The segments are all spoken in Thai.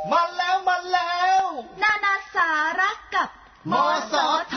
มาแล้วนานาสาระกับมสท.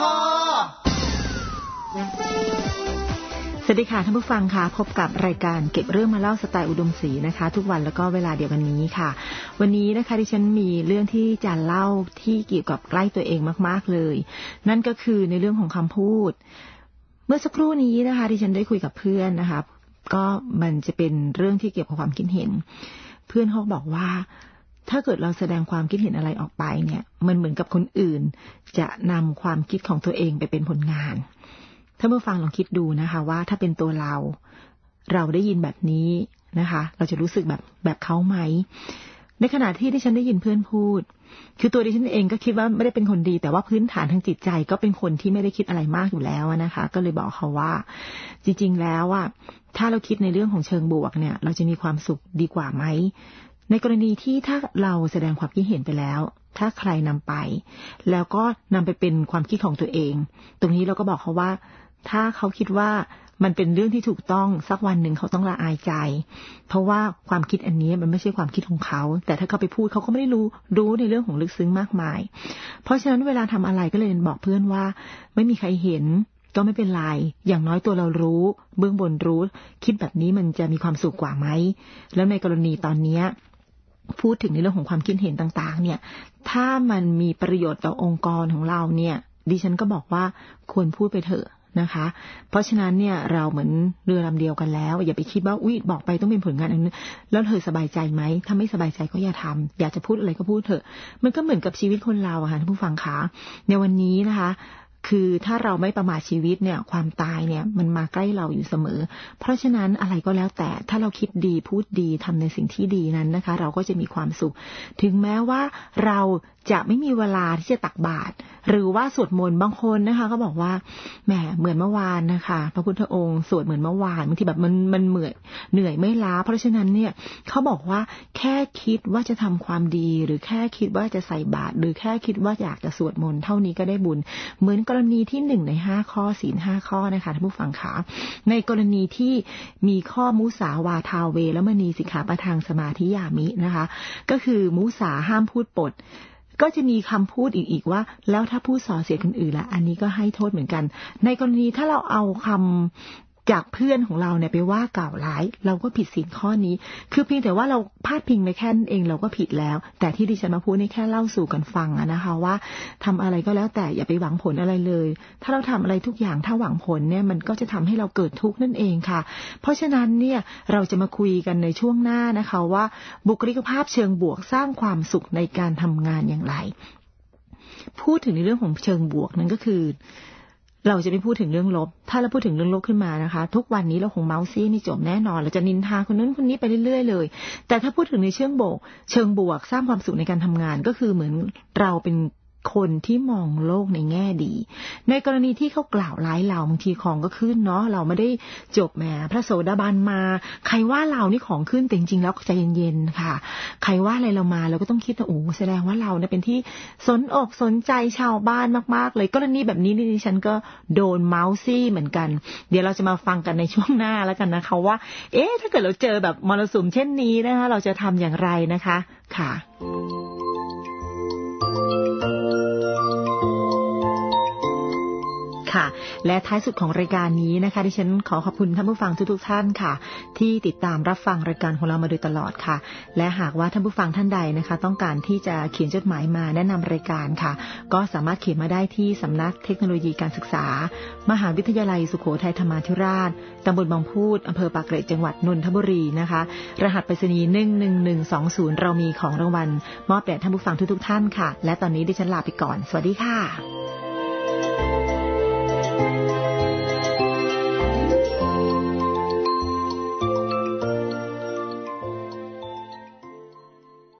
สวัสดีค่ะท่านผู้ฟังค่ะพบกับรายการเก็บเรื่องมาเล่าสไตล์อุดมศรีนะคะทุกวันแล้วก็เวลาเดียวกันนี้ค่ะวันนี้นะคะดิฉันมีเรื่องที่จะเล่าที่เกี่ยวกับใกล้ตัวเองมากๆเลยนั่นก็คือในเรื่องของคำพูดเมื่อสักครู่นี้นะคะดิฉันได้คุยกับเพื่อนนะคะก็มันจะเป็นเรื่องที่เกี่ยวกับความคิดเห็นเพื่อนเขาบอกว่าถ้าเกิดเราแสดงความคิดเห็นอะไรออกไปเนี่ยมันเหมือนกับคนอื่นจะนำความคิดของตัวเองไปเป็นผลงานถ้าเมื่อฟังลองคิดดูนะคะว่าถ้าเป็นตัวเราได้ยินแบบนี้นะคะเราจะรู้สึกแบบเขาไหมในขณะที่ดิฉันได้ยินเพื่อนพูดคือตัวดิฉันเองก็คิดว่าไม่ได้เป็นคนดีแต่ว่าพื้นฐานทางจิตใจก็เป็นคนที่ไม่ได้คิดอะไรมากอยู่แล้วนะคะก็เลยบอกเขาว่าจริงๆแล้วอ่ะถ้าเราคิดในเรื่องของเชิงบวกเนี่ยเราจะมีความสุขดีกว่าไหมในกรณีที่ถ้าเราแสดงความคิดเห็นไปแล้วถ้าใครนำไปแล้วก็นำไปเป็นความคิดของตัวเองตรงนี้เราก็บอกเขาว่าถ้าเขาคิดว่ามันเป็นเรื่องที่ถูกต้องสักวันหนึ่งเขาต้องละอายใจเพราะว่าความคิดอันนี้มันไม่ใช่ความคิดของเขาแต่ถ้าเขาไปพูดเขาก็ไม่ได้รู้ในเรื่องของลึกซึ้งมากมายเพราะฉะนั้นเวลาทำอะไรก็เลยบอกเพื่อนว่าไม่มีใครเห็นก็ไม่เป็นไรอย่างน้อยตัวเรารู้เบื้องบนรู้คิดแบบนี้มันจะมีความสุขกว่าไหมแล้วในกรณีตอนนี้พูดถึงในเรื่องของความคิดเห็นต่างๆเนี่ยถ้ามันมีประโยชน์ต่อองค์กรของเราเนี่ยดิฉันก็บอกว่าควรพูดไปเถอะนะคะเพราะฉะนั้นเนี่ยเราเหมือนเรือลำเดียวกันแล้วอย่าไปคิดว่าอุ๊ยบอกไปต้องเป็นผลงานอันนี้แล้วเธอสบายใจไหมถ้าไม่สบายใจก็อย่าทำอยากจะพูดอะไรก็พูดเถอะมันก็เหมือนกับชีวิตคนเราอะค่ะท่านผู้ฟังคะในวันนี้นะคะคือถ้าเราไม่ประมาทชีวิตเนี่ยความตายเนี่ยมันมาใกล้เราอยู่เสมอเพราะฉะนั้นอะไรก็แล้วแต่ถ้าเราคิดดีพูดดีทำในสิ่งที่ดีนั้นนะคะเราก็จะมีความสุขถึงแม้ว่าเราจะไม่มีเวลาที่จะตักบาตรหรือว่าสวดมนต์บางคนนะคะก็บอกว่าแหมเหมือนเมื่อวานนะคะพระพุทธองค์สวดเหมือนเมื่อวานบางทีแบบมันเหนื่อยไม่ล้าเพราะฉะนั้นเนี่ยเขาบอกว่าแค่คิดว่าจะทำความดีหรือแค่คิดว่าจะใส่บาตรหรือแค่คิดว่าอยากจะสวดมนต์เท่านี้ก็ได้บุญเหมือนกรณีที่1ใน5ข้อศีล5ข้อนะคะท่านผู้ฟังคะในกรณีที่มีข้อมุสาวาทาเวรมณีสิกขาปะทังสมาธิยามินะคะก็คือมุสาห้ามพูดปดก็จะมีคำพูดอีกว่าแล้วถ้าพูดส่อเสียดคนอื่นละอันนี้ก็ให้โทษเหมือนกันในกรณีถ้าเราเอาคำจากเพื่อนของเราเนี่ยไปว่ากล่าวร้ายเราก็ผิดศีลข้อนี้คือเพียงแต่ว่าเราพลาดพิงไปแค่นั้นเองเราก็ผิดแล้วแต่ที่ดิฉันมาพูดนี่แค่เล่าสู่กันฟังนะคะว่าทำอะไรก็แล้วแต่อย่าไปหวังผลอะไรเลยถ้าเราทำอะไรทุกอย่างถ้าหวังผลเนี่ยมันก็จะทำให้เราเกิดทุกข์นั่นเองค่ะเพราะฉะนั้นเนี่ยเราจะมาคุยกันในช่วงหน้านะคะว่าบุคลิกภาพเชิงบวกสร้างความสุขในการทำงานอย่างไรพูดถึงในเรื่องของเชิงบวกนั้นก็คือเราจะไม่พูดถึงเรื่องลบถ้าเราพูดถึงเรื่องลบขึ้นมานะคะทุกวันนี้เราคงเมาส์ซี่ไม่จบแน่นอนเราจะนินทาคนนั้นคนนี้ไปเรื่อยๆเลยแต่ถ้าพูดถึงในเชิงบวกสร้างความสุขในการทำงานก็คือเหมือนเราเป็นคนที่มองโลกในแง่ดีในกรณีที่เขากล่าวร้ายเราบางทีของก็ขึ้นเนาะเราไม่ได้จบแหมพระโสดาบันมาใครว่าเรานี่ของขึ้นแต่จริงๆแล้วใจเย็นๆค่ะใครว่าอะไรเรามาเราก็ต้องคิดว่าโอ้แสดงว่าเราเนี่ยเป็นที่สนอกสนใจชาวบ้านมากๆเลยกรณีแบบนี้ดิฉันก็โดนเมาส์ซี่เหมือนกันเดี๋ยวเราจะมาฟังกันในช่วงหน้าแล้วกันนะคะว่าถ้าเกิดเราเจอแบบมรสุมเช่นนี้นะคะเราจะทำอย่างไรนะคะค่ะและท้ายสุดของรายการนี้นะคะดิฉันขอขอบคุณท่านผู้ฟังทุกท่านค่ะที่ติดตามรับฟังรายการของเรามาโดยตลอดค่ะและหากว่าท่านผู้ฟังท่านใดนะคะต้องการที่จะเขียนจดหมายมาแนะนำรายการค่ะก็สามารถเขียนมาได้ที่สำนักเทคโนโลยีการศึกษามหาวิทยาลัยสุโขทัยธรรมาธิราชตำบลบางพูดอำเภอปากเกร็ดจังหวัดนนทบุรีนะคะรหัสไปรษณีย์11120เรามีของรางวัลมอบแด่ท่านผู้ฟังทุกท่านค่ะและตอนนี้ดิฉันลาไปก่อนสวัสดีค่ะ